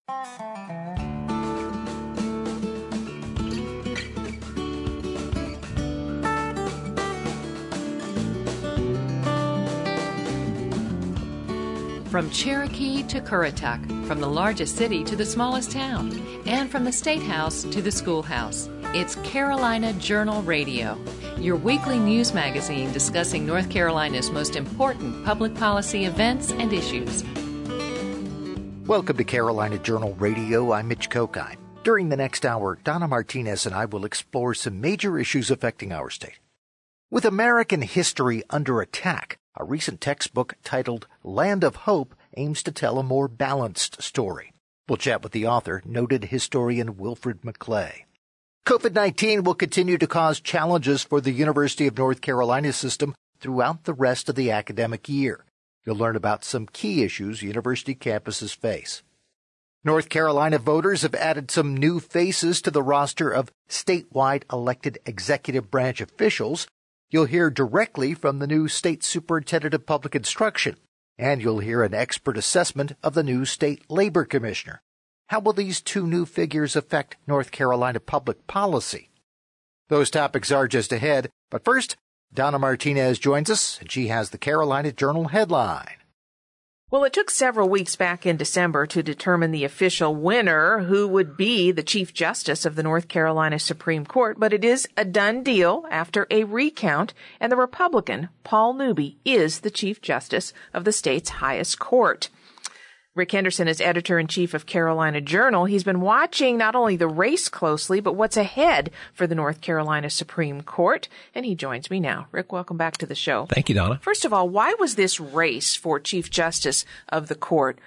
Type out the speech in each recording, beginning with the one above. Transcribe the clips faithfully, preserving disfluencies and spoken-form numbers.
From Cherokee to Currituck, from the largest city to the smallest town, and from the State House to the schoolhouse, it's Carolina Journal Radio, your weekly news magazine discussing North Carolina's most important public policy events and issues. Welcome to Carolina Journal Radio. I'm Mitch Kokine. During the next hour, Donna Martinez and I will explore some major issues affecting our state. With American history under attack, a recent textbook titled Land of Hope aims to tell a more balanced story. We'll chat with the author, noted historian Wilfred McClay. COVID nineteen will continue to cause challenges for the University of North Carolina system throughout the rest of the academic year. You'll learn about some key issues university campuses face. North Carolina voters have added some new faces to the roster of statewide elected executive branch officials. You'll hear directly from the new State Superintendent of Public Instruction, and you'll hear an expert assessment of the new State Labor Commissioner. How will these two new figures affect North Carolina public policy? Those topics are just ahead, but first, Donna Martinez joins us, and she has the Carolina Journal headline. Well, it took several weeks back in December to determine the official winner who would be the Chief Justice of the North Carolina Supreme Court, but it is a done deal after a recount, and the Republican, Paul Newby, is the Chief Justice of the state's highest court. Rick Henderson is editor-in-chief of Carolina Journal. He's been watching not only the race closely, but what's ahead for the North Carolina Supreme Court, and he joins me now. Rick, welcome back to the show. Thank you, Donna. First of all, why was this race for Chief Justice of the court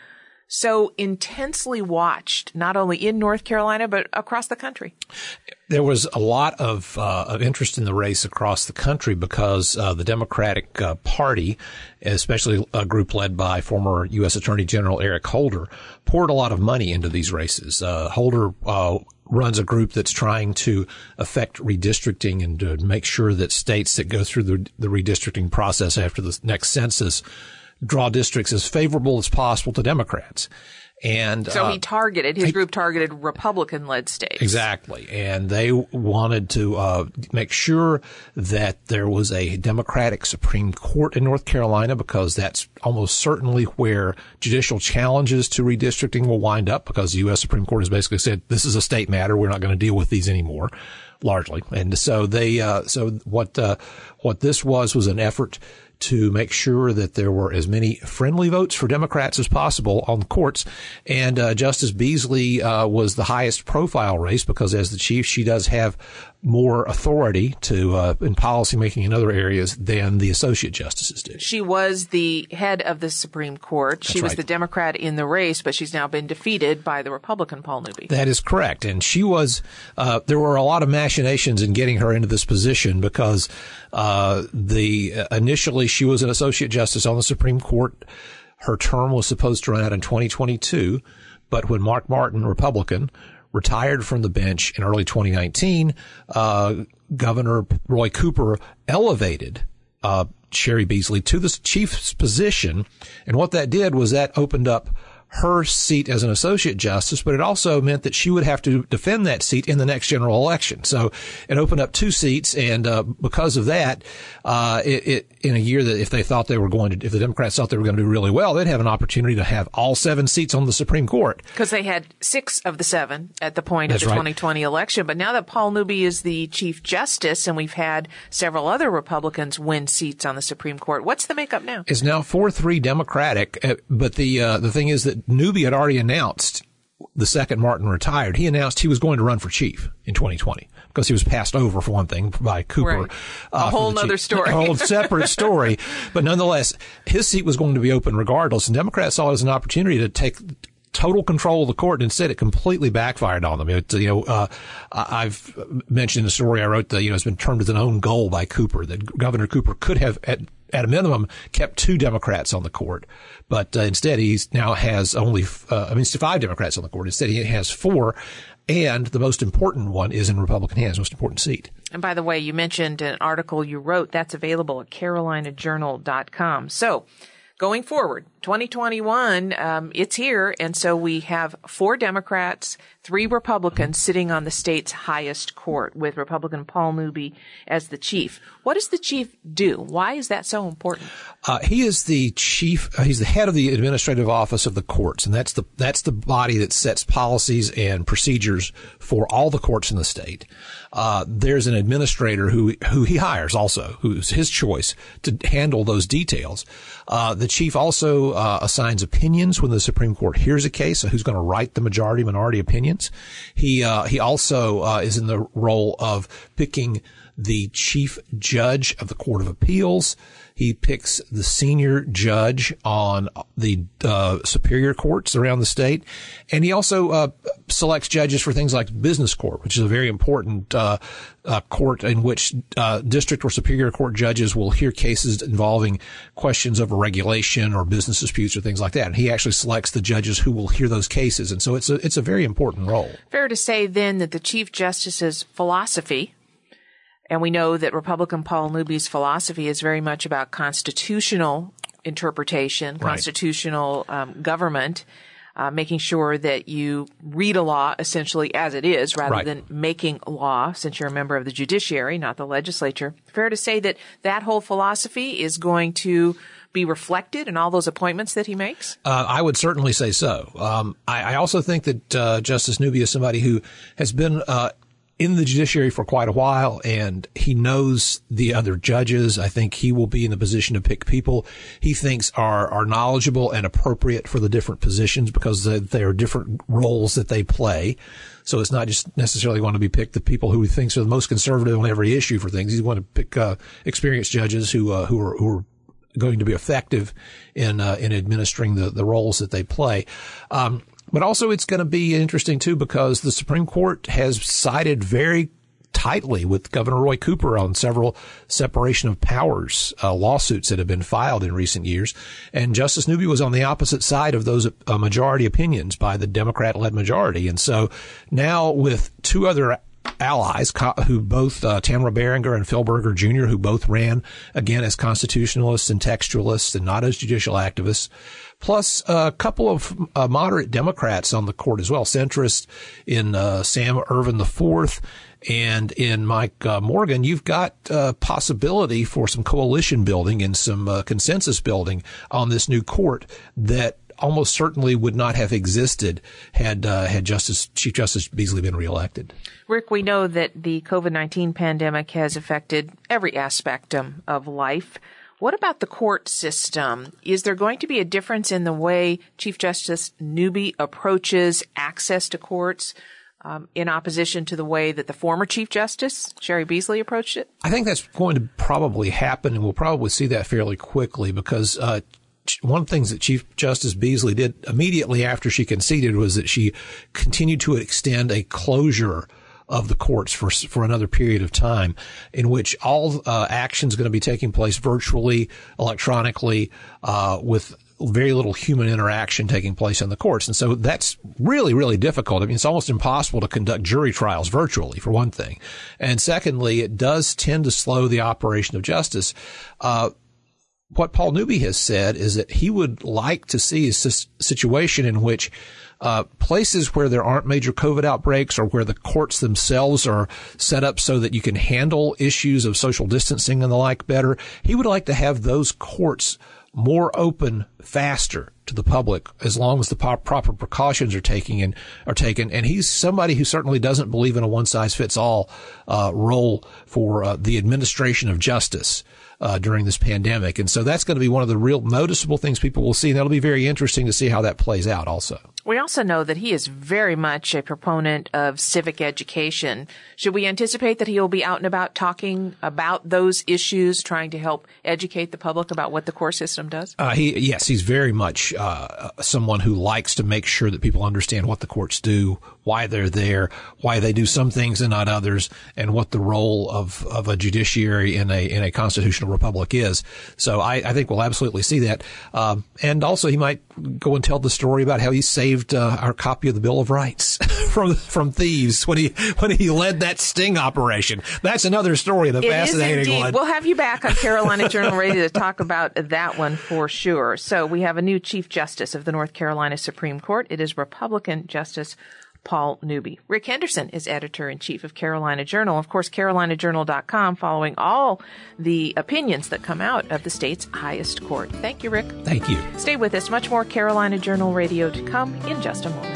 so intensely watched, not only in North Carolina, but across the country? There was a lot of, uh, of interest in the race across the country because uh, the Democratic uh, Party, especially a group led by former U S Attorney General Eric Holder, poured a lot of money into these races. Uh, Holder uh, runs a group that's trying to affect redistricting and to make sure that states that go through the, the redistricting process after the next census draw districts as favorable as possible to Democrats. And so he uh, targeted, his group targeted Republican-led states. Exactly. And they wanted to uh make sure that there was a Democratic Supreme Court in North Carolina because that's almost certainly where judicial challenges to redistricting will wind up, because the U S Supreme Court has basically said this is a state matter. We're not going to deal with these anymore, largely. And so they uh so what uh what this was was an effort to make sure that there were as many friendly votes for Democrats as possible on the courts. And uh, Justice Beasley uh, was the highest profile race because as the chief, she does have more authority to uh, in policymaking in other areas than the associate justices did. She was the head of the Supreme Court. That's she was right. the Democrat in the race, but she's now been defeated by the Republican Paul Newby. That is correct. And she was, uh, there were a lot of machinations in getting her into this position because uh, the uh, initially she was an associate justice on the Supreme Court. Her term was supposed to run out in twenty twenty-two, but when Mark Martin, Republican, retired from the bench in early twenty nineteen, uh, Governor Roy Cooper elevated uh, Sherry Beasley to the chief's position. And what that did was that opened up her seat as an associate justice, but it also meant that she would have to defend that seat in the next general election. So it opened up two seats, and uh, because of that, uh, it, it in a year that if they thought they were going to, if the Democrats thought they were going to do really well, they'd have an opportunity to have all seven seats on the Supreme Court. Because they had six of the seven at the point That's of the right. twenty twenty election. But now that Paul Newby is the Chief Justice, and we've had several other Republicans win seats on the Supreme Court, what's the makeup now? It's now four three Democratic, uh, but the uh, the thing is that Newby had already announced the second Martin retired. He announced he was going to run for chief in twenty twenty because he was passed over, for one thing, by Cooper. Right. Uh, a whole other story. A whole separate story. But nonetheless, his seat was going to be open regardless. And Democrats saw it as an opportunity to take total control of the court, and instead it completely backfired on them. It, you know, uh, I've mentioned in the story I wrote that, you know, it's been termed as an own goal by Cooper, that Governor Cooper could have, at, at a minimum, kept two Democrats on the court. But uh, instead he now has only, uh, I mean, it's five Democrats on the court. Instead he has four. And the most important one is in Republican hands, most important seat. And by the way, you mentioned an article you wrote that's available at carolina journal dot com. So, going forward, twenty twenty-one, um, it's here. And so we have four Democrats, three Republicans sitting on the state's highest court with Republican Paul Newby as the chief. What does the chief do? Why is that so important? Uh, he is the chief. Uh, he's the head of the administrative office of the courts, and that's the that's the body that sets policies and procedures for all the courts in the state. Uh, there's an administrator who who he hires also, who's his choice to handle those details. Uh, the chief also uh, assigns opinions when the Supreme Court hears a case. So who's going to write the majority minority opinions? He uh, he also uh, is in the role of picking the chief judge of the Court of Appeals. He picks the senior judge on the uh, superior courts around the state. And he also uh, selects judges for things like business court, which is a very important uh, uh, court in which uh, district or superior court judges will hear cases involving questions over regulation or business disputes or things like that. And he actually selects the judges who will hear those cases. And so it's a, it's a very important role. Fair to say then that the Chief Justice's philosophy, and we know that Republican Paul Newby's philosophy is very much about constitutional interpretation, right. constitutional um, government, uh, making sure that you read a law essentially as it is rather right. than making law, since you're a member of the judiciary, not the legislature. Fair to say that that whole philosophy is going to be reflected in all those appointments that he makes? Uh, I would certainly say so. Um, I, I also think that uh, Justice Newby is somebody who has been uh, in the judiciary for quite a while, and he knows the other judges. I think he will be in the position to pick people he thinks are, are knowledgeable and appropriate for the different positions because there are different roles that they play. So it's not just necessarily going to be picked the people who he thinks are the most conservative on every issue for things. He's going to pick uh, experienced judges who uh, who are who are going to be effective in uh, in administering the, the roles that they play. Um, But also it's going to be interesting, too, because the Supreme Court has sided very tightly with Governor Roy Cooper on several separation of powers uh, lawsuits that have been filed in recent years. And Justice Newby was on the opposite side of those uh, majority opinions by the Democrat-led majority. And so now with two other allies who both uh, Tamara Beringer and Phil Berger Junior, who both ran again as constitutionalists and textualists and not as judicial activists, plus a couple of uh, moderate Democrats on the court as well, centrist in uh, Sam Ervin the Fourth and in Mike uh, Morgan. You've got uh, possibility for some coalition building and some uh, consensus building on this new court that almost certainly would not have existed had uh, had Justice Chief Justice Beasley been reelected. Rick, we know that the COVID nineteen pandemic has affected every aspect um, of life. What about the court system? Is there going to be a difference in the way Chief Justice Newby approaches access to courts um, in opposition to the way that the former Chief Justice, Sherry Beasley, approached it? I think that's going to probably happen, and we'll probably see that fairly quickly because uh, one of the things that Chief Justice Beasley did immediately after she conceded was that she continued to extend a closure of the courts for for another period of time in which all uh, actions going to be taking place virtually, electronically, uh, with very little human interaction taking place in the courts. And so that's really, really difficult. I mean, it's almost impossible to conduct jury trials virtually, for one thing. And secondly, it does tend to slow the operation of justice. Uh, what Paul Newby has said is that he would like to see a situation in which Uh, places where there aren't major COVID outbreaks or where the courts themselves are set up so that you can handle issues of social distancing and the like better, he would like to have those courts more open faster to the public as long as the proper precautions are taking and are taken. And he's somebody who certainly doesn't believe in a one-size-fits-all uh, role for uh, the administration of justice uh, during this pandemic. And so that's going to be one of the real noticeable things people will see. And that'll be very interesting to see how that plays out also. We also know that he is very much a proponent of civic education. Should we anticipate that he will be out and about talking about those issues, trying to help educate the public about what the court system does? Uh, he, yes, he's very much uh, someone who likes to make sure that people understand what the courts do, why they're there, why they do some things and not others, and what the role of, of a judiciary in a in a constitutional republic is. So I, I think we'll absolutely see that. Um, and also he might go and tell the story about how he saved uh, our copy of the Bill of Rights from from thieves when he when he led that sting operation. That's another story, the it fascinating is indeed. one. We'll have you back on Carolina Journal Radio to talk about that one for sure. So we have a new Chief Justice of the North Carolina Supreme Court. It is Republican Justice Paul Newby. Rick Henderson is editor-in-chief of Carolina Journal. Of course, carolina journal dot com, following all the opinions that come out of the state's highest court. Thank you, Rick. Thank you. Stay with us. Much more Carolina Journal Radio to come in just a moment.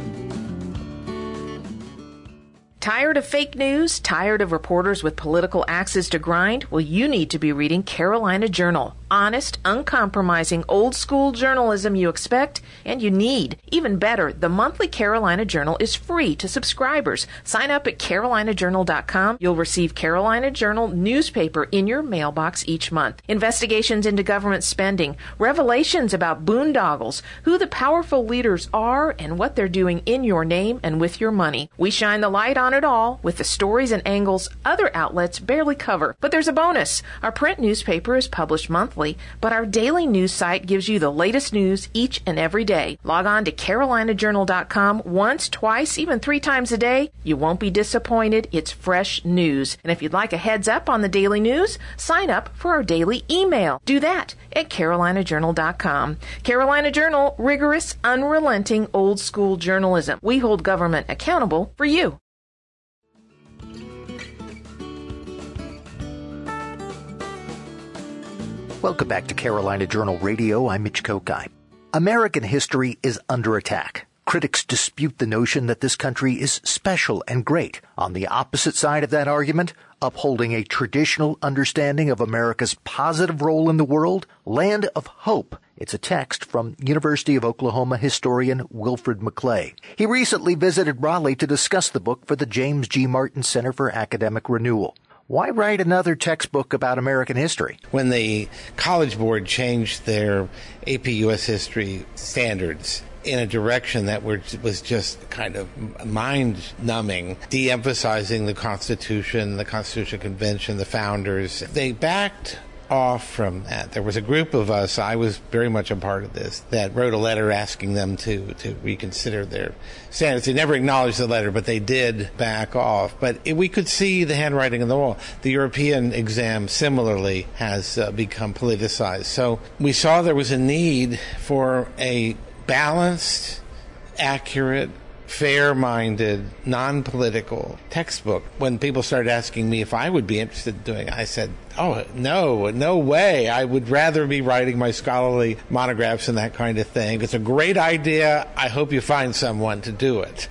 Tired of fake news? Tired of reporters with political axes to grind? Well, you need to be reading Carolina Journal. Honest, uncompromising, old-school journalism you expect and you need. Even better, the monthly Carolina Journal is free to subscribers. Sign up at carolina journal dot com. You'll receive Carolina Journal newspaper in your mailbox each month. Investigations into government spending, revelations about boondoggles, who the powerful leaders are, and what they're doing in your name and with your money. We shine the light on it all with the stories and angles other outlets barely cover. But there's a bonus. Our print newspaper is published monthly, but our daily news site gives you the latest news each and every day. Log on to carolina journal dot com once, twice, even three times a day. You won't be disappointed. It's fresh news. And if you'd like a heads up on the daily news, sign up for our daily email. Do that at carolina journal dot com. Carolina Journal, rigorous, unrelenting, old-school journalism. We hold government accountable for you. Welcome back to Carolina Journal Radio. I'm Mitch Kokai. American history is under attack. Critics dispute the notion that this country is special and great. On the opposite side of that argument, upholding a traditional understanding of America's positive role in the world, Land of Hope. It's a text from University of Oklahoma historian Wilfred McClay. He recently visited Raleigh to discuss the book for the James G. Martin Center for Academic Renewal. Why write another textbook about American history? When the College Board changed their A P U S history standards in a direction that were, was just kind of mind-numbing, de-emphasizing the Constitution, the Constitutional Convention, the founders, they backed off from that. There was a group of us, I was very much a part of this, that wrote a letter asking them to, to reconsider their standards. They never acknowledged the letter, but they did back off. But it, we could see the handwriting on the wall. The European exam similarly has uh, become politicized. So we saw there was a need for a balanced, accurate, fair-minded, non-political textbook. When people started asking me if I would be interested in doing it, I said, oh, no, no way. I would rather be writing my scholarly monographs and that kind of thing. It's a great idea. I hope you find someone to do it.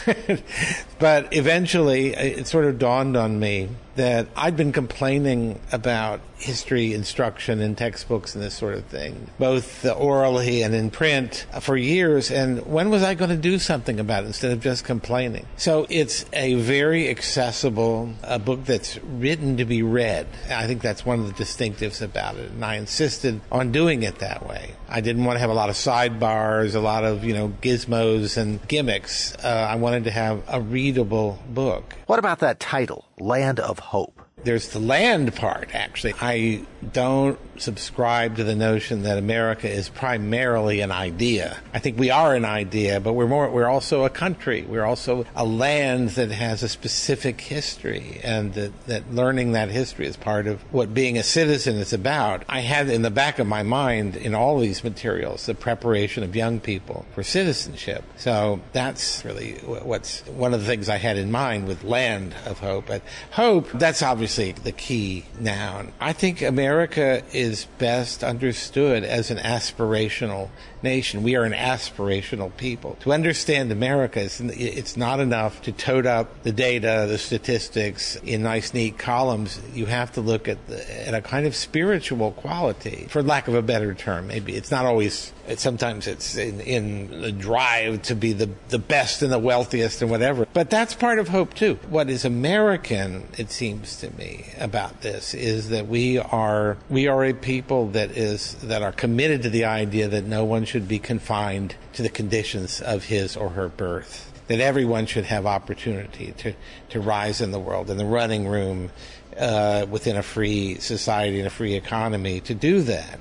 But eventually, it sort of dawned on me that I'd been complaining about history instruction in textbooks and this sort of thing, both orally and in print, for years. And when was I going to do something about it instead of just complaining? So it's a very accessible a book that's written to be read. I think that's one of the distinctives about it. And I insisted on doing it that way. I didn't want to have a lot of sidebars, a lot of, you know, gizmos and gimmicks. Uh, I wanted to have a readable book. What about that title, Land of Hope? There's the land part, actually. I don't subscribe to the notion that America is primarily an idea. I think we are an idea, but we're more, we're also a country. We're also a land that has a specific history, and that, that learning that history is part of what being a citizen is about. I had in the back of my mind in all these materials the preparation of young people for citizenship. So that's really what's one of the things I had in mind with Land of Hope. But hope, that's obviously the key noun. I think America is best understood as an aspirational nation. We are an aspirational people. To understand America, it's, it's not enough to tote up the data, the statistics in nice, neat columns. You have to look at, the, at a kind of spiritual quality, for lack of a better term. Maybe it's not always, it, sometimes it's in, in the drive to be the, the best and the wealthiest and whatever. But that's part of hope, too. What is American, it seems to me, about this is that we are we are a people that is that are committed to the idea that no one should be confined to the conditions of his or her birth, that everyone should have opportunity to, to rise in the world, in the running room, uh, within a free society and a free economy, to do that.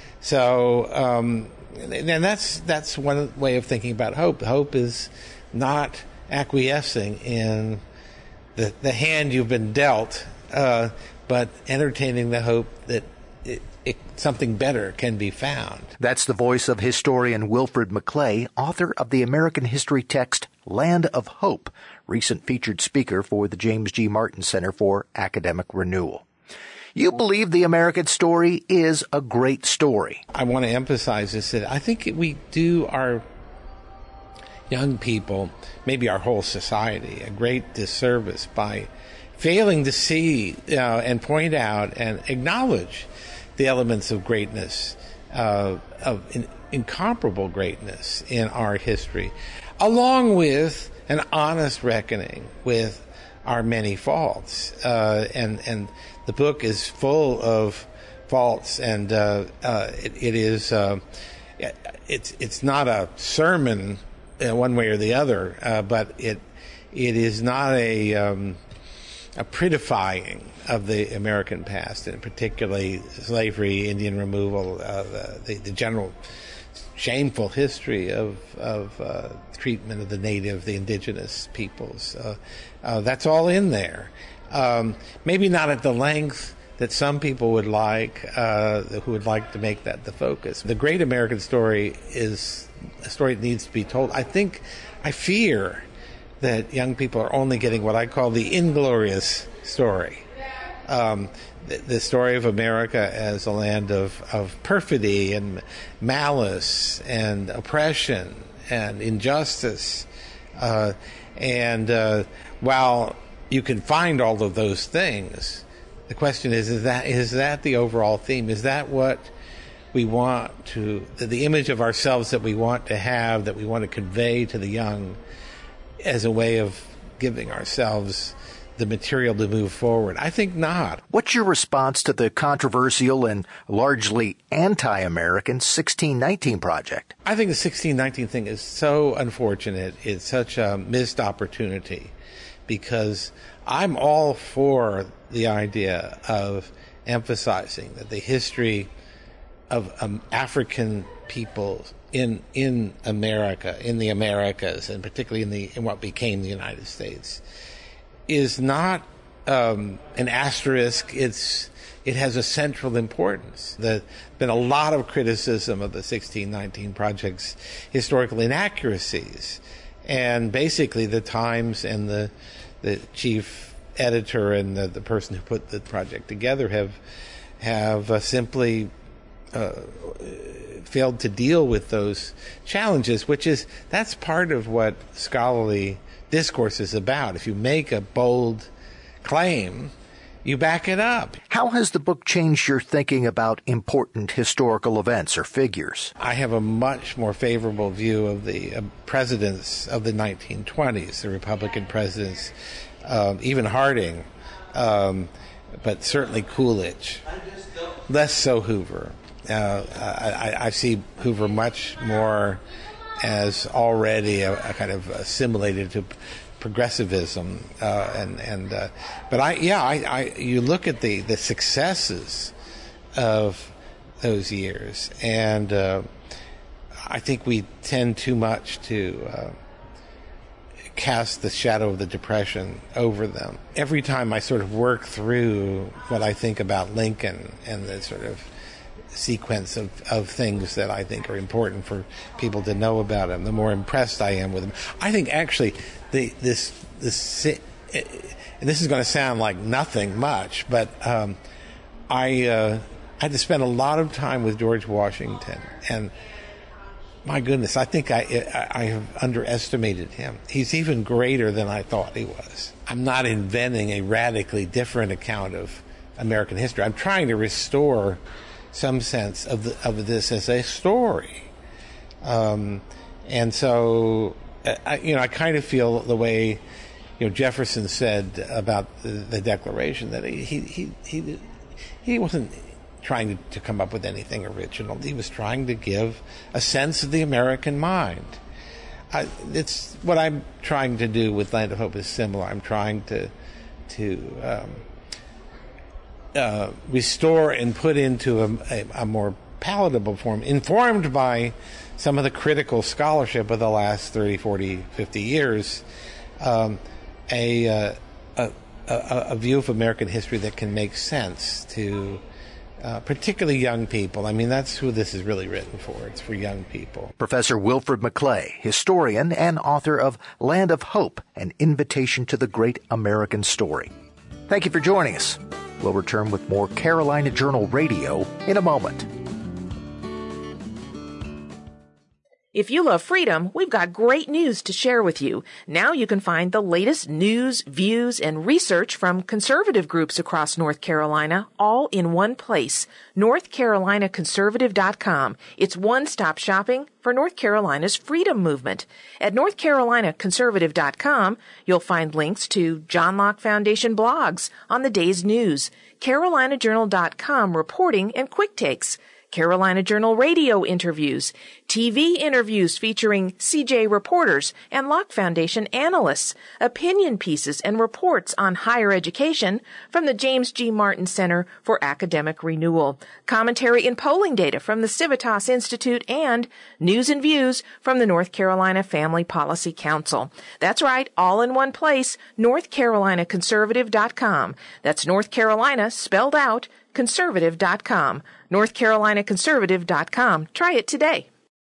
So, um, and that's that's one way of thinking about hope. Hope is not acquiescing in the, the hand you've been dealt, uh, but entertaining the hope that it, it, something better can be found. That's the voice of historian Wilfred McClay, author of the American history text Land of Hope, recent featured speaker for the James G. Martin Center for Academic Renewal. You believe the American story is a great story. I want to emphasize this, that I think we do our young people, maybe our whole society, a great disservice by failing to see uh, and point out and acknowledge the elements of greatness, uh, of in, incomparable greatness in our history, along with an honest reckoning with our many faults. Uh, and, and the book is full of faults, and uh, uh, it, it is uh, it's it's not a sermon uh, one way or the other, uh, but it it is not a um, a prettifying of the American past, and particularly slavery, Indian removal, uh, the, the, the general shameful history of of uh, treatment of the native, the indigenous peoples. Uh, uh, that's all in there. Um, maybe not at the length that some people would like, uh, who would like to make that the focus. The great American story is a story that needs to be told. I think, I fear that young people are only getting what I call the inglorious story. Um, the, the story of America as a land of, of perfidy and malice and oppression and injustice. Uh, and uh, while you can find all of those things, the question is, is that is that the overall theme? Is that what we want to, the image of ourselves that we want to have, that we want to convey to the young as a way of giving ourselves the material to move forward? I think not. What's your response to the controversial and largely anti-American sixteen nineteen project? I think the sixteen nineteen thing is so unfortunate. It's such a missed opportunity, because I'm all for the idea of emphasizing that the history of um, African people in in America, in the Americas, and particularly in the in what became the United States, is not um, an asterisk. It's it has a central importance. There's been a lot of criticism of the sixteen nineteen Project's historical inaccuracies, and basically the Times and the the chief editor and the, the person who put the project together have have uh, simply uh, failed to deal with those challenges, which is that's part of what scholarly discourse is about. If you make a bold claim, you back it up. How has the book changed your thinking about important historical events or figures? I have a much more favorable view of the uh, presidents of the nineteen twenties, the Republican presidents, um, even Harding, um, but certainly Coolidge. Less so Hoover. Uh, I, I see Hoover much more as already a, a kind of assimilated to progressivism, uh, and and uh, but I yeah I, I you look at the, the successes of those years, and uh, I think we tend too much to uh, cast the shadow of the Depression over them. Every time I sort of work through what I think about Lincoln and the sort of sequence of, of things that I think are important for people to know about him, the more impressed I am with him. I think actually the this this and this is going to sound like nothing much, but um, I uh, I had to spend a lot of time with George Washington, and my goodness, I think I I have underestimated him. He's even greater than I thought he was. I'm not inventing a radically different account of American history. I'm trying to restore some sense of the, of this as a story, um, and so I, you know I kind of feel the way you know Jefferson said about the, the Declaration, that he he he he wasn't trying to, to come up with anything original. He was trying to give a sense of the American mind. I, it's what I'm trying to do with Land of Hope is similar. I'm trying to to um, Uh, restore and put into a, a, a more palatable form, informed by some of the critical scholarship of the last thirty, forty, fifty years, um, a, uh, a, a a view of American history that can make sense to uh, particularly young people. I mean, that's who this is really written for. It's for young people. Professor Wilfred McClay, historian and author of Land of Hope, An Invitation to the Great American Story. Thank you for joining us. We'll return with more Carolina Journal Radio in a moment. If you love freedom, we've got great news to share with you. Now you can find the latest news, views, and research from conservative groups across North Carolina all in one place, north carolina conservative dot com. It's one-stop shopping for North Carolina's freedom movement. At north carolina conservative dot com, you'll find links to John Locke Foundation blogs on the day's news, carolina journal dot com reporting and quick takes, Carolina Journal radio interviews, T V interviews featuring C J reporters and Locke Foundation analysts, opinion pieces and reports on higher education from the James G. Martin Center for Academic Renewal, commentary and polling data from the Civitas Institute, and news and views from the North Carolina Family Policy Council. That's right, all in one place, north carolina conservative dot com. That's North Carolina spelled out, conservative dot com. north carolina conservative dot com. Try it today.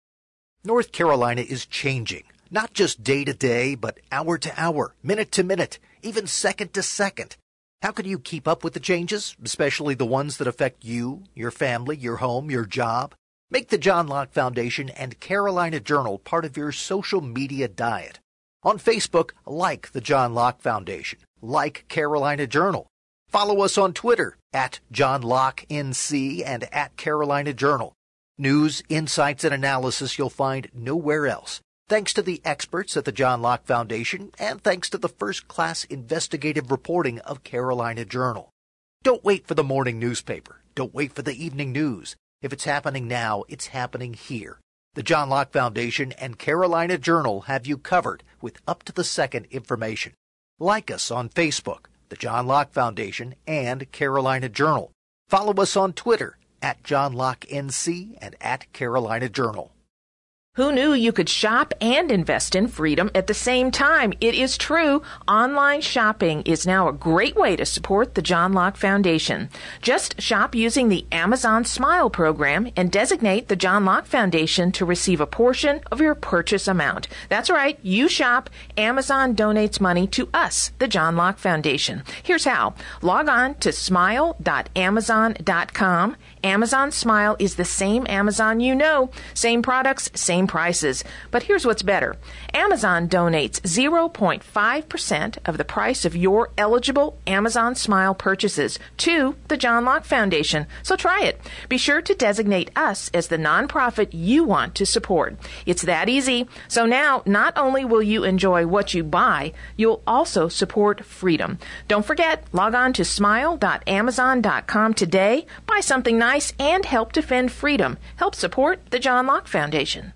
North Carolina is changing, not just day to day, but hour to hour, minute to minute, even second to second. How can you keep up with the changes, especially the ones that affect you, your family, your home, your job? Make the John Locke Foundation and Carolina Journal part of your social media diet. On Facebook, like the John Locke Foundation, like Carolina Journal. Follow us on Twitter at John Locke N C and at Carolina Journal. News, insights, and analysis you'll find nowhere else. Thanks to the experts at the John Locke Foundation and thanks to the first-class investigative reporting of Carolina Journal. Don't wait for the morning newspaper. Don't wait for the evening news. If it's happening now, it's happening here. The John Locke Foundation and Carolina Journal have you covered with up-to-the-second information. Like us on Facebook, the John Locke Foundation and Carolina Journal. Follow us on Twitter at John Locke N C and at Carolina Journal. Who knew you could shop and invest in freedom at the same time? It is true. Online shopping is now a great way to support the John Locke Foundation. Just shop using the Amazon Smile program and designate the John Locke Foundation to receive a portion of your purchase amount. That's right. You shop. Amazon donates money to us, the John Locke Foundation. Here's how. Log on to smile dot amazon dot com. Amazon Smile is the same Amazon you know. Same products, same prices. But here's what's better. Amazon donates zero point five percent of the price of your eligible Amazon Smile purchases to the John Locke Foundation. So try it. Be sure to designate us as the nonprofit you want to support. It's that easy. So now, not only will you enjoy what you buy, you'll also support freedom. Don't forget, log on to smile dot amazon dot com today. Buy something nice and help defend freedom. Help support the John Locke Foundation.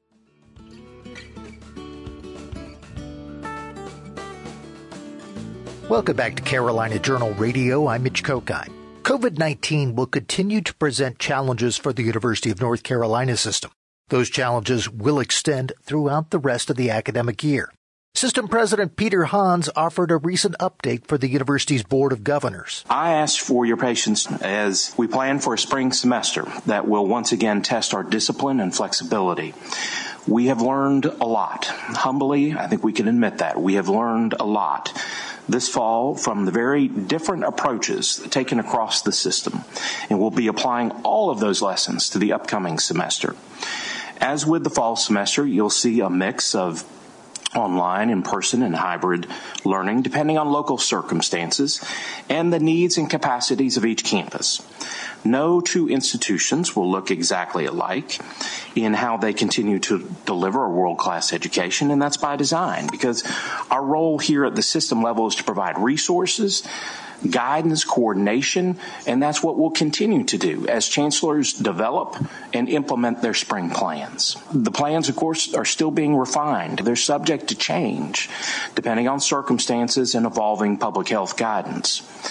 Welcome back to Carolina Journal Radio. I'm Mitch Kokine. COVID nineteen will continue to present challenges for the University of North Carolina system. Those challenges will extend throughout the rest of the academic year. System President Peter Hans offered a recent update for the university's Board of Governors. I ask for your patience as we plan for a spring semester that will once again test our discipline and flexibility. We have learned a lot. Humbly, I think we can admit that. We have learned a lot this fall from the very different approaches taken across the system, and we'll be applying all of those lessons to the upcoming semester. As with the fall semester, you'll see a mix of online, in-person, and hybrid learning, depending on local circumstances and the needs and capacities of each campus. No two institutions will look exactly alike in how they continue to deliver a world-class education, and that's by design, because our role here at the system level is to provide resources, guidance, coordination, and that's what we'll continue to do as chancellors develop and implement their spring plans. The plans, of course, are still being refined. They're subject to change, depending on circumstances and evolving public health guidance.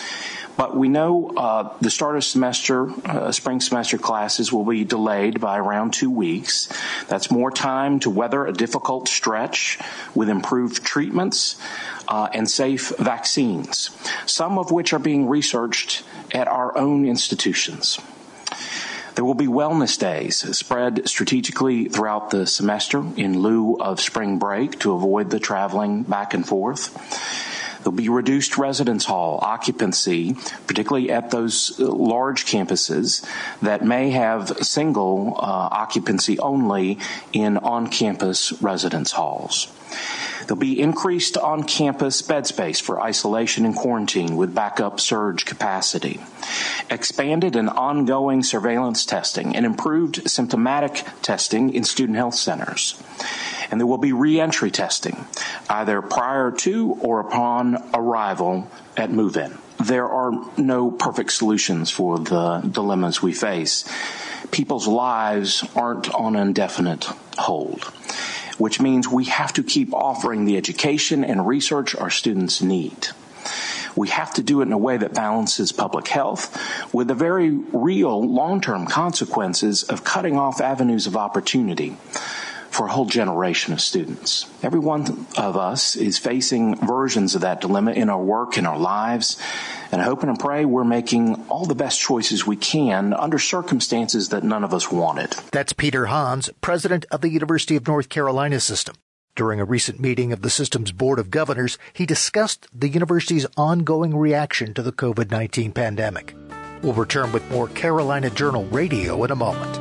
But we know uh, the start of semester, uh, spring semester classes will be delayed by around two weeks. That's more time to weather a difficult stretch with improved treatments uh, and safe vaccines, some of which are being researched at our own institutions. There will be wellness days spread strategically throughout the semester in lieu of spring break to avoid the traveling back and forth. There'll be reduced residence hall occupancy, particularly at those large campuses that may have single uh, occupancy only in on-campus residence halls. There'll be increased on-campus bed space for isolation and quarantine with backup surge capacity, expanded and ongoing surveillance testing, and improved symptomatic testing in student health centers. And there will be reentry testing, either prior to or upon arrival at move-in. There are no perfect solutions for the dilemmas we face. People's lives aren't on indefinite hold, which means we have to keep offering the education and research our students need. We have to do it in a way that balances public health with the very real long-term consequences of cutting off avenues of opportunity for a whole generation of students. Every one of us is facing versions of that dilemma in our work, in our lives, and I hope and pray we're making all the best choices we can under circumstances that none of us wanted. That's Peter Hans, president of the University of North Carolina System. During a recent meeting of the system's Board of Governors, he discussed the university's ongoing reaction to the covid nineteen pandemic. We'll return with more Carolina Journal Radio in a moment.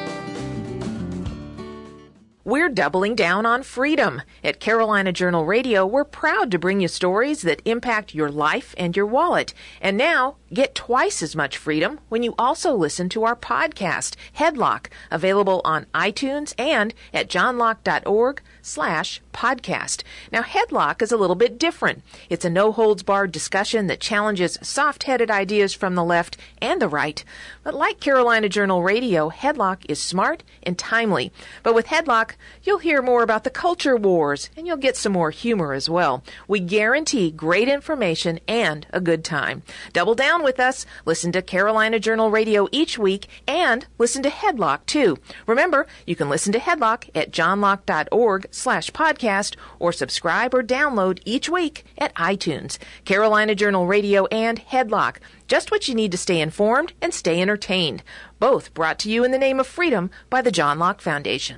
We're doubling down on freedom. At Carolina Journal Radio, we're proud to bring you stories that impact your life and your wallet. And now, get twice as much freedom when you also listen to our podcast, Headlock, available on iTunes and at johnlocke.org slash podcast. Now, Headlock is a little bit different. It's a no-holds-barred discussion that challenges soft-headed ideas from the left and the right. But like Carolina Journal Radio, Headlock is smart and timely. But with Headlock, you'll hear more about the culture wars, and you'll get some more humor as well. We guarantee great information and a good time. Double down with us. Listen to Carolina Journal Radio each week, and listen to Headlock, too. Remember, you can listen to Headlock at johnlocke.org slash podcast, or subscribe or download each week at iTunes. Carolina Journal Radio and Headlock. Just what you need to stay informed and stay entertained. Both brought to you in the name of freedom by the John Locke Foundation.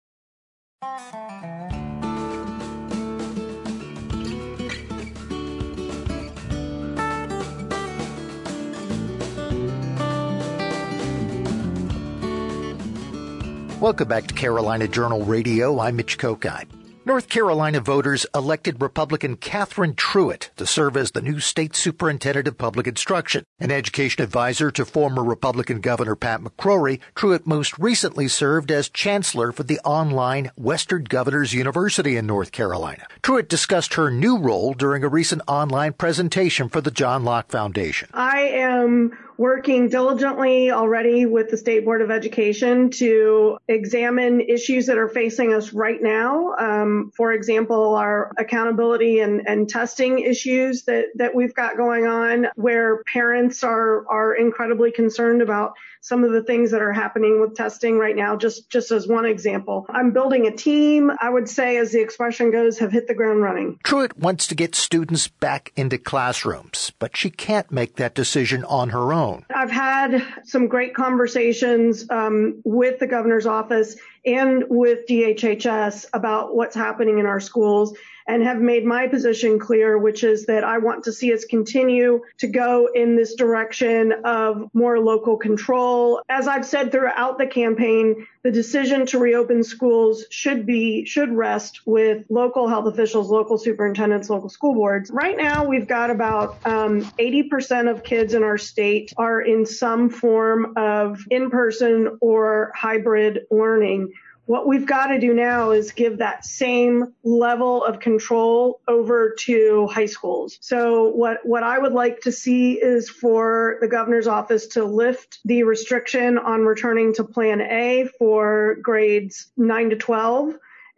Welcome back to Carolina Journal Radio. I'm Mitch Kokine. North Carolina voters elected Republican Catherine Truitt to serve as the new state superintendent of public instruction. An education advisor to former Republican Governor Pat McCrory, Truitt most recently served as chancellor for the online Western Governors University in North Carolina. Truitt discussed her new role during a recent online presentation for the John Locke Foundation. I am working diligently already with the State Board of Education to examine issues that are facing us right now. Um, for example, our accountability and, and testing issues that, that we've got going on, where parents are, are incredibly concerned about some of the things that are happening with testing right now, just, just as one example. I'm building a team, I would say, as the expression goes, have hit the ground running. Truitt wants to get students back into classrooms, but she can't make that decision on her own. I've had some great conversations um, with the governor's office and with D H H S about what's happening in our schools, and have made my position clear, which is that I want to see us continue to go in this direction of more local control. As I've said throughout the campaign, the decision to reopen schools should be, should rest with local health officials, local superintendents, local school boards. Right now, we've got about um, eighty percent of kids in our state are in some form of in-person or hybrid learning. What we've got to do now is give that same level of control over to high schools. So what, what I would like to see is for the governor's office to lift the restriction on returning to Plan A for grades nine to twelve.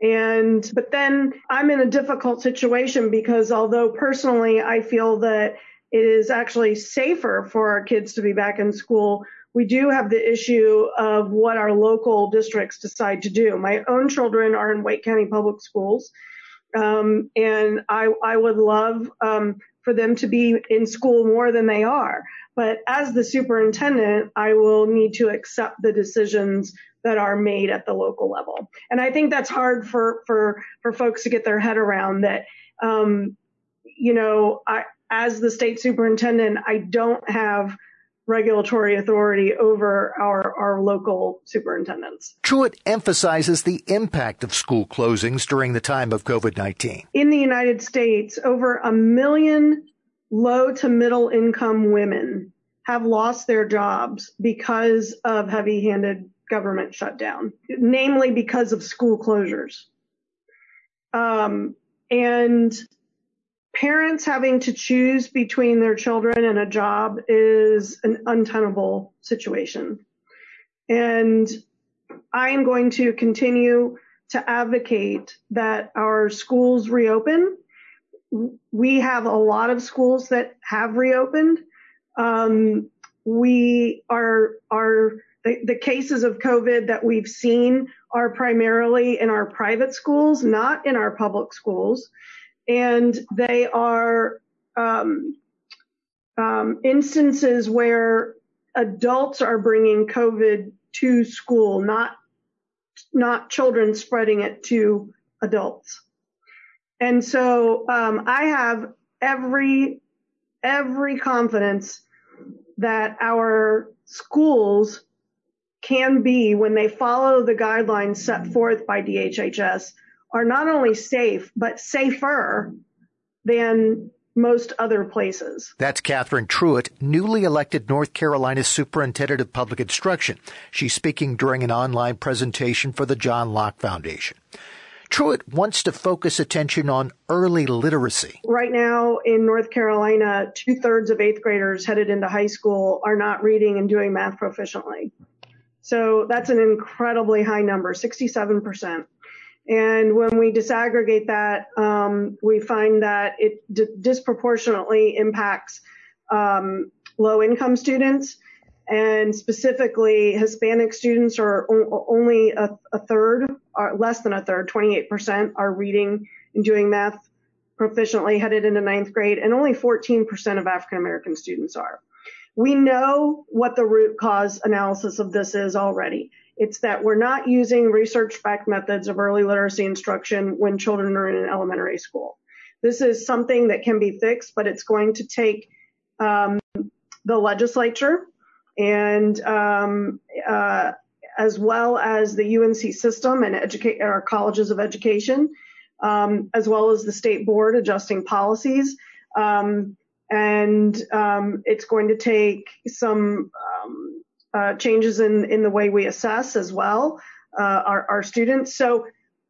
And, but then I'm in a difficult situation because although personally I feel that it is actually safer for our kids to be back in school. We do have the issue of what our local districts decide to do. My own children are in Wake County Public Schools, um, and I, I would love um, for them to be in school more than they are. But as the superintendent, I will need to accept the decisions that are made at the local level. And I think that's hard for, for, for folks to get their head around that, um, you know, I, as the state superintendent, I don't have regulatory authority over our, our local superintendents. Truitt emphasizes the impact of school closings during the time of COVID nineteen. In the United States, over a million low to middle income women have lost their jobs because of heavy-handed government shutdown, namely because of school closures. Um, and parents having to choose between their children and a job is an untenable situation. And I am going to continue to advocate that our schools reopen. We have a lot of schools that have reopened. Um, we are, are the, the cases of COVID that we've seen are primarily in our private schools, not in our public schools. And they are um, um, instances where adults are bringing COVID to school, not not children spreading it to adults. And so um, I have every every confidence that our schools can be, when they follow the guidelines set forth by D H H S, are not only safe, but safer than most other places. That's Catherine Truitt, newly elected North Carolina Superintendent of Public Instruction. She's speaking during an online presentation for the John Locke Foundation. Truitt wants to focus attention on early literacy. Right now in North Carolina, two-thirds of eighth graders headed into high school are not reading and doing math proficiently. So that's an incredibly high number, sixty-seven percent. And when we disaggregate that, um, we find that it d- disproportionately impacts um, low-income students, and specifically Hispanic students are o- only a, a third, or less than a third, twenty-eight percent are reading and doing math proficiently headed into ninth grade, and only fourteen percent of African-American students are. We know what the root cause analysis of this is already. It's that we're not using research-backed methods of early literacy instruction when children are in an elementary school. This is something that can be fixed, but it's going to take um, the legislature and um, uh, as well as the U N C system and educate our colleges of education, um, as well as the state board adjusting policies. Um, and um, it's going to take some um, Uh, changes in, in the way we assess as well, uh, our, our students. So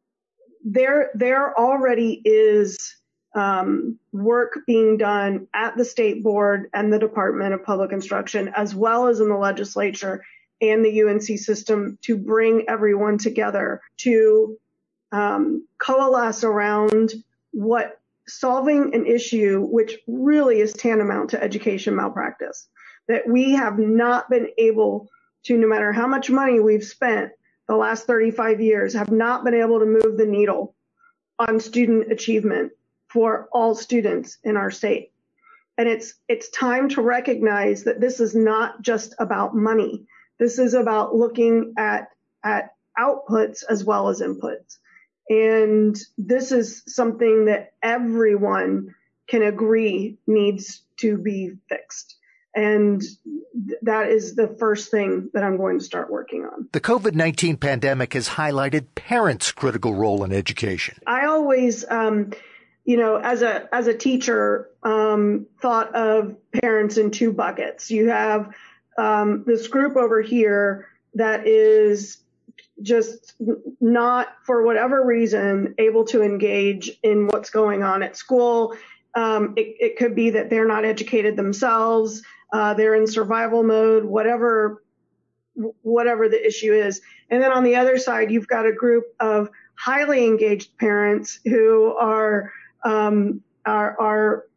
there, there already is um, work being done at the state board and the Department of Public Instruction, as well as in the legislature and the U N C system, to bring everyone together to um, coalesce around what solving an issue which really is tantamount to education malpractice. That we have not been able to, no matter how much money we've spent the last thirty-five years, have not been able to move the needle on student achievement for all students in our state. And it's it's time to recognize that this is not just about money. This is about looking at at outputs as well as inputs. And this is something that everyone can agree needs to be fixed. And that is the first thing that I'm going to start working on. The COVID nineteen pandemic has highlighted parents' critical role in education. I always, um, you know, as a as a teacher, um, thought of parents in two buckets. You have um, this group over here that is just not, for whatever reason, able to engage in what's going on at school. Um, it, it could be that they're not educated themselves. Uh, they're in survival mode, whatever, whatever the issue is. And then on the other side, you've got a group of highly engaged parents who are, um, are, are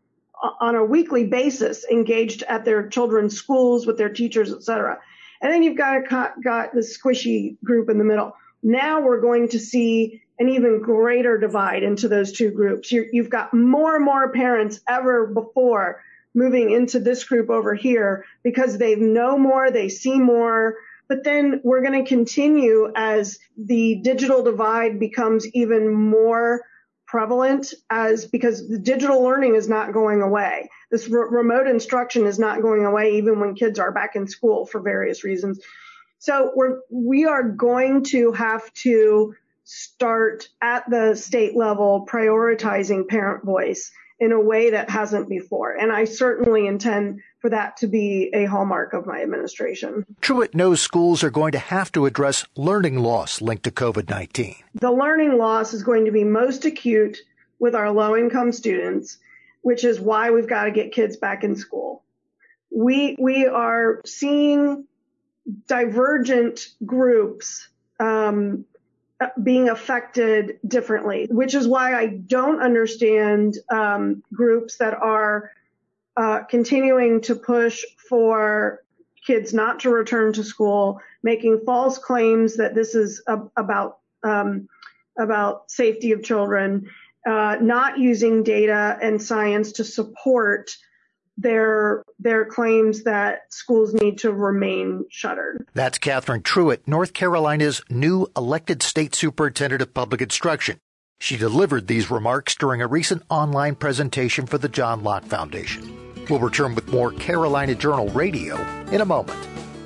on a weekly basis engaged at their children's schools with their teachers, et cetera. And then you've got a, got this squishy group in the middle. Now we're going to see an even greater divide into those two groups. You're, you've got more and more parents ever before moving into this group over here because they know more, they see more. But then we're going to continue as the digital divide becomes even more prevalent, as because the digital learning is not going away. This re- remote instruction is not going away even when kids are back in school for various reasons. So we're, we are going to have to start at the state level prioritizing parent voice in a way that hasn't before. And I certainly intend for that to be a hallmark of my administration. Truitt knows schools are going to have to address learning loss linked to COVID nineteen. The learning loss is going to be most acute with our low-income students, which is why we've got to get kids back in school. We, we are seeing divergent groups um, being affected differently, which is why I don't understand um, groups that are uh, continuing to push for kids not to return to school, making false claims that this is a, about um, about safety of children, uh, not using data and science to support their their claims that schools need to remain shuttered. That's Catherine Truitt, North Carolina's new elected state superintendent of public instruction. She delivered these remarks during a recent online presentation for the John Locke Foundation. We'll return with more Carolina Journal Radio in a moment.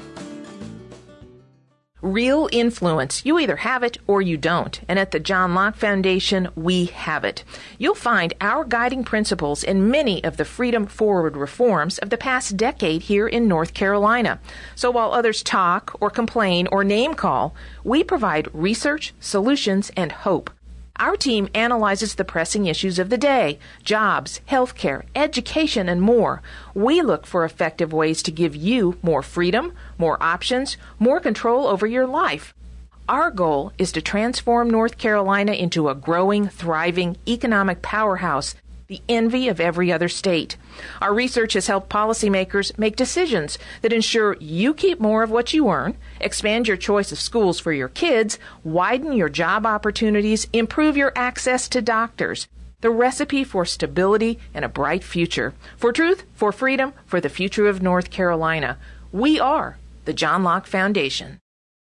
Real influence. You either have it or you don't. And at the John Locke Foundation, we have it. You'll find our guiding principles in many of the Freedom Forward reforms of the past decade here in North Carolina. So while others talk or complain or name call, we provide research, solutions, and hope. Our team analyzes the pressing issues of the day, jobs, healthcare, education, and more. We look for effective ways to give you more freedom, more options, more control over your life. Our goal is to transform North Carolina into a growing, thriving economic powerhouse, the envy of every other state. Our research has helped policymakers make decisions that ensure you keep more of what you earn, expand your choice of schools for your kids, widen your job opportunities, improve your access to doctors. The recipe for stability and a bright future. For truth, for freedom, for the future of North Carolina. We are the John Locke Foundation.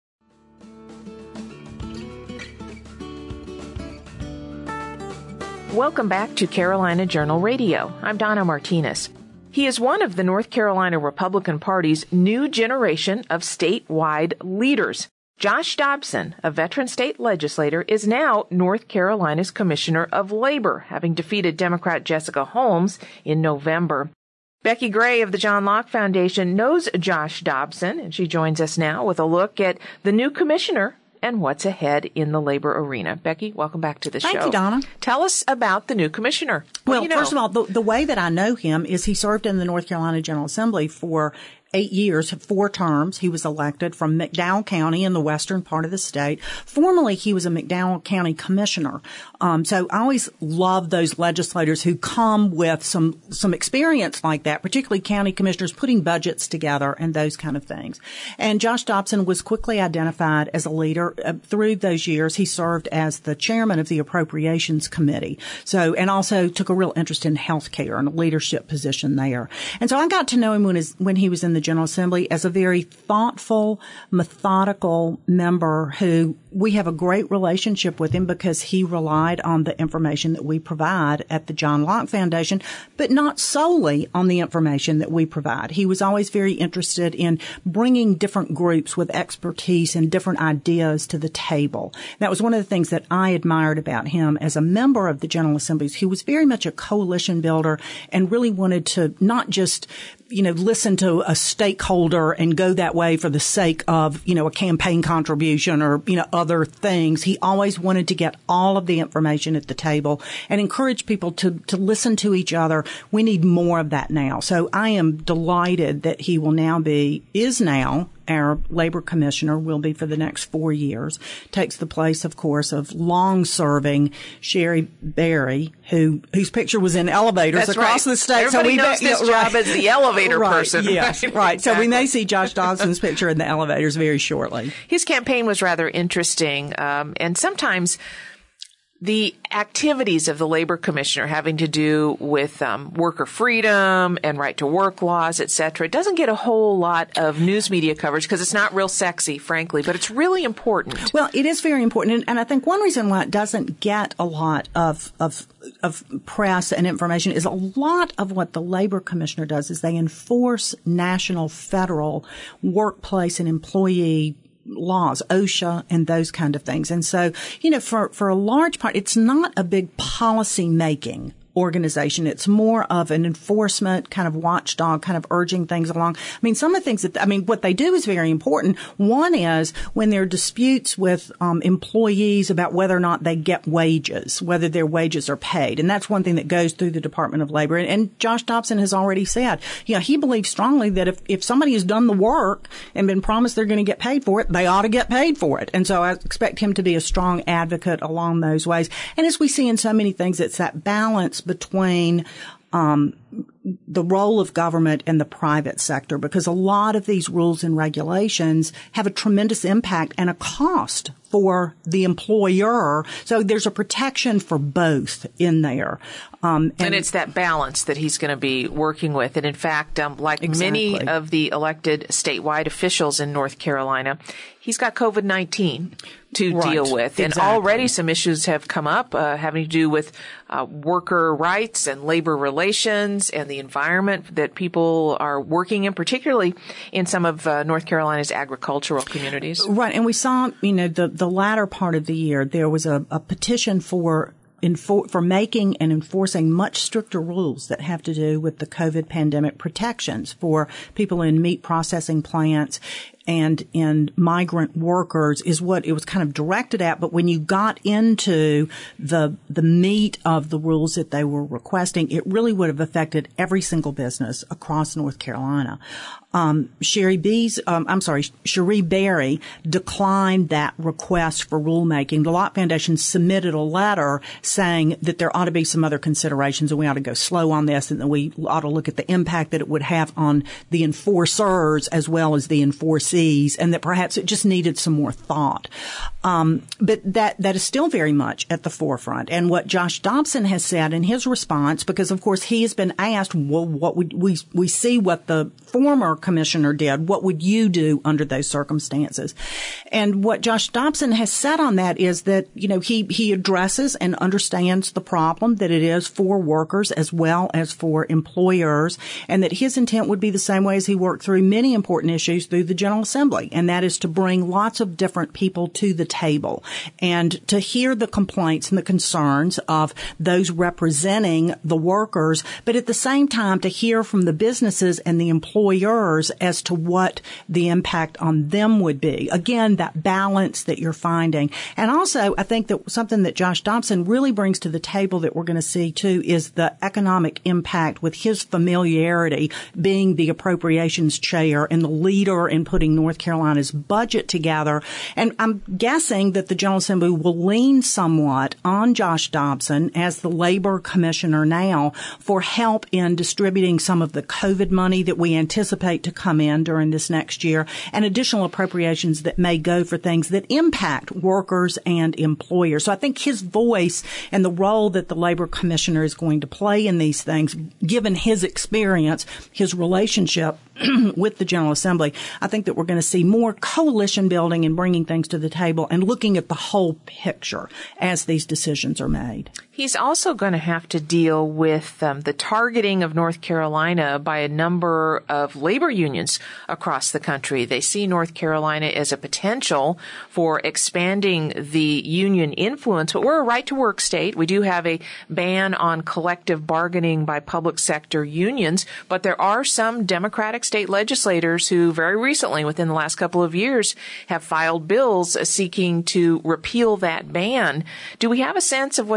Welcome back to Carolina Journal Radio. I'm Donna Martinez. He is one of the North Carolina Republican Party's new generation of statewide leaders. Josh Dobson, a veteran state legislator, is now North Carolina's Commissioner of Labor, having defeated Democrat Jessica Holmes in November. Becky Gray of the John Locke Foundation knows Josh Dobson, and she joins us now with a look at the new commissioner and what's ahead in the labor arena. Becky, welcome back to the show. Thank you, Donna. Tell us about the new commissioner. What well, do you know? First of all, the, the way that I know him is he served in the North Carolina General Assembly for eight years, four terms. He was elected from McDowell County in the western part of the state. Formerly, he was a McDowell County commissioner. Um, so I always love those legislators who come with some, some experience like that, particularly county commissioners putting budgets together and those kind of things. And Josh Dobson was quickly identified as a leader. Uh, through those years, he served as the chairman of the Appropriations Committee. So, and also took a real interest in health care and a leadership position there. And so I got to know him when his, when he was in the General Assembly as a very thoughtful, methodical member who we have a great relationship with him because he relied on the information that we provide at the John Locke Foundation, but not solely on the information that we provide. He was always very interested in bringing different groups with expertise and different ideas to the table. That was one of the things that I admired about him as a member of the General Assemblies. He was very much a coalition builder and really wanted to not just you know, listen to a stakeholder and go that way for the sake of, you know, a campaign contribution or, you know, other things. He always wanted to get all of the information at the table and encourage people to, to listen to each other. We need more of that now. So I am delighted that he will now be, is now, our labor commissioner, will be for the next four years, takes the place, of course, of long-serving Sherry Berry, who whose picture was in elevators That's across right. the state. Everybody so we knows may, this you know, job right. as the elevator right, person. Yes, right. right. Exactly. So we may see Josh Dobson's picture in the elevators very shortly. His campaign was rather interesting, um, and sometimes the activities of the labor commissioner having to do with um, worker freedom and right to work laws, et cetera, it doesn't get a whole lot of news media coverage because it's not real sexy, frankly, but it's really important. Well, it is very important, and, and I think one reason why it doesn't get a lot of of of press and information is a lot of what the labor commissioner does is they enforce national, federal workplace and employee laws, OSHA and those kind of things. And so, you know, for, for a large part, it's not a big policy making organization. It's more of an enforcement kind of watchdog, kind of urging things along. I mean, some of the things that, I mean, what they do is very important. One is when there are disputes with um, employees about whether or not they get wages, whether their wages are paid. And that's one thing that goes through the Department of Labor. And, and Josh Dobson has already said, you know, he believes strongly that if, if somebody has done the work and been promised they're going to get paid for it, they ought to get paid for it. And so I expect him to be a strong advocate along those ways. And as we see in so many things, it's that balance between um the role of government and the private sector, because a lot of these rules and regulations have a tremendous impact and a cost for the employer. So there's a protection for both in there. Um, and, and it's that balance that he's going to be working with. And in fact, um, like exactly. many of the elected statewide officials in North Carolina, he's got COVID nineteen to right. deal with. Exactly. And already some issues have come up uh, having to do with uh, worker rights and labor relations and the environment that people are working in, particularly in some of uh, North Carolina's agricultural communities. Right. And we saw, you know, the, the latter part of the year, there was a, a petition for Infor- for making and enforcing much stricter rules that have to do with the COVID pandemic protections for people in meat processing plants and in migrant workers is what it was kind of directed at. But when you got into the the meat of the rules that they were requesting, it really would have affected every single business across North Carolina. Um, Sherry B's, um, I'm sorry, Sherry Berry declined that request for rulemaking. The Locke Foundation submitted a letter saying that there ought to be some other considerations and we ought to go slow on this and that we ought to look at the impact that it would have on the enforcers as well as the enforcees, and that perhaps it just needed some more thought. Um, but that, that is still very much at the forefront. And what Josh Dobson has said in his response, because of course he has been asked, well, what would we, we see what the former commissioner did. What would you do under those circumstances? And what Josh Dobson has said on that is that, you know, he, he addresses and understands the problem that it is for workers as well as for employers, and that his intent would be the same way as he worked through many important issues through the General Assembly, and that is to bring lots of different people to the table and to hear the complaints and the concerns of those representing the workers, but at the same time to hear from the businesses and the employers as to what the impact on them would be. Again, that balance that you're finding. And also, I think that something that Josh Dobson really brings to the table that we're going to see too is the economic impact with his familiarity being the appropriations chair and the leader in putting North Carolina's budget together. And I'm guessing that the General Assembly will lean somewhat on Josh Dobson as the labor commissioner now for help in distributing some of the COVID money that we anticipate to come in during this next year, and additional appropriations that may go for things that impact workers and employers. So I think his voice and the role that the labor commissioner is going to play in these things, given his experience, his relationship with the General Assembly, I think that we're going to see more coalition building and bringing things to the table and looking at the whole picture as these decisions are made. He's also going to have to deal with um, the targeting of North Carolina by a number of labor unions across the country. They see North Carolina as a potential for expanding the union influence, but we're a right-to-work state. We do have a ban on collective bargaining by public sector unions, but there are some Democratic state legislators who very recently, within the last couple of years, have filed bills seeking to repeal that ban. Do we have a sense of what the new commission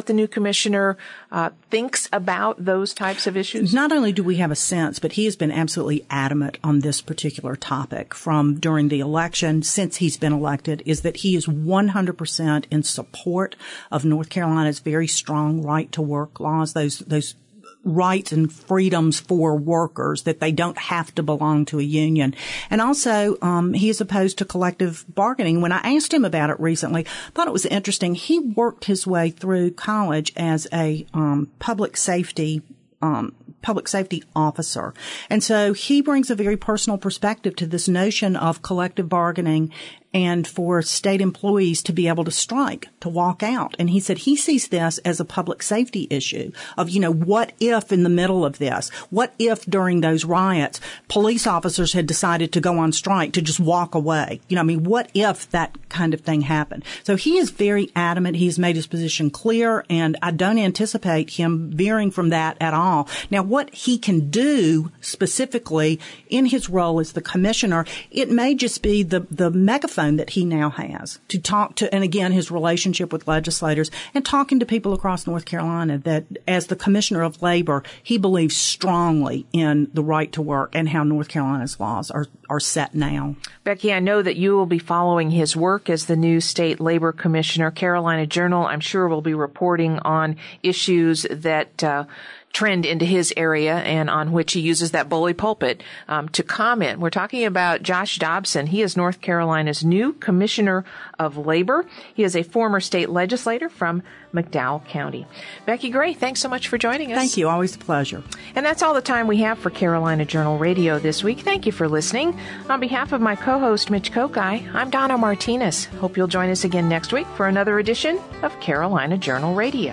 commissioner uh, thinks about those types of issues? Not only do we have a sense, but he has been absolutely adamant on this particular topic from during the election since he's been elected, is that he is one hundred percent in support of North Carolina's very strong right to work laws, those those rights and freedoms for workers, that they don't have to belong to a union. And also, um, he is opposed to collective bargaining. When I asked him about it recently, I thought it was interesting. He worked his way through college as a um, public safety um public safety officer. And so he brings a very personal perspective to this notion of collective bargaining and for state employees to be able to strike, to walk out. And he said he sees this as a public safety issue of, you know, what if in the middle of this, what if during those riots, police officers had decided to go on strike, to just walk away? You know, I mean, what if that kind of thing happened? So he is very adamant. He's made his position clear, and I don't anticipate him veering from that at all. Now, what he can do specifically in his role as the commissioner, it may just be the, the megaphone that he now has to talk to, and again, his relationship with legislators and talking to people across North Carolina, that as the Commissioner of Labor, he believes strongly in the right to work and how North Carolina's laws are, are set now. Becky, I know that you will be following his work as the new state labor commissioner. Carolina Journal, I'm sure, will be reporting on issues that uh, trend into his area and on which he uses that bully pulpit um, to comment. We're talking about Josh Dobson. He is North Carolina's new Commissioner of Labor. He is a former state legislator from McDowell County. Becky Gray, thanks so much for joining us. Thank you. Always a pleasure. And that's all the time we have for Carolina Journal Radio this week. Thank you for listening. On behalf of my co-host, Mitch Kokai, I'm Donna Martinez. Hope you'll join us again next week for another edition of Carolina Journal Radio.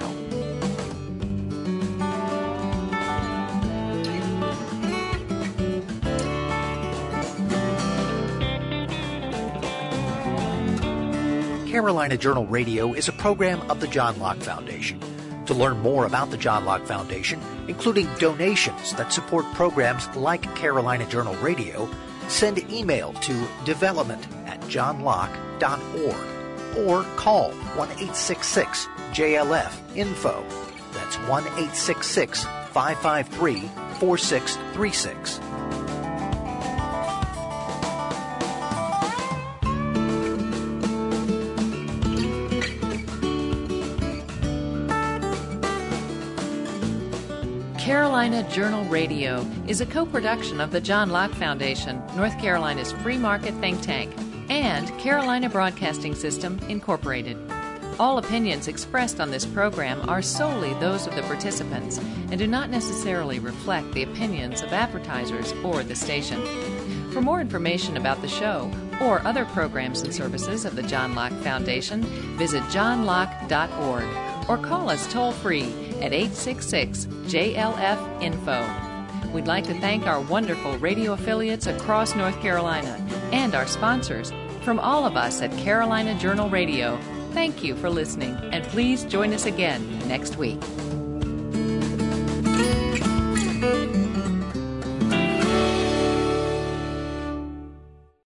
Carolina Journal Radio is a program of the John Locke Foundation. To learn more about the John Locke Foundation, including donations that support programs like Carolina Journal Radio, send email to development at johnlocke dot org or call one eight six six J L F info. That's one eight six six, five five three, four six three six. Carolina Journal Radio is a co-production of the John Locke Foundation, North Carolina's free market think tank, and Carolina Broadcasting System, Incorporated. All opinions expressed on this program are solely those of the participants and do not necessarily reflect the opinions of advertisers or the station. For more information about the show or other programs and services of the John Locke Foundation, visit john locke dot org or call us toll-free at eight six six J L F info. We'd like to thank our wonderful radio affiliates across North Carolina and our sponsors. From all of us at Carolina Journal Radio, thank you for listening, and please join us again next week.